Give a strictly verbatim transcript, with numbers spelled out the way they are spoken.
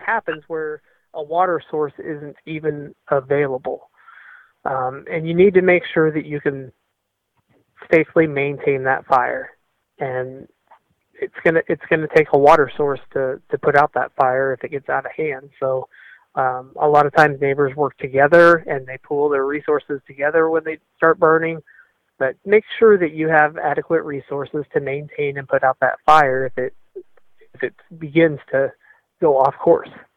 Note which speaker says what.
Speaker 1: happens where a water source isn't even available. Um, and you need to make sure that you can safely maintain that fire. And it's gonna it's gonna take a water source to, to put out that fire if it gets out of hand. So um, a lot of times neighbors work together and they pool their resources together when they start burning. But make sure that you have adequate resources to maintain and put out that fire if it if it begins to go off course.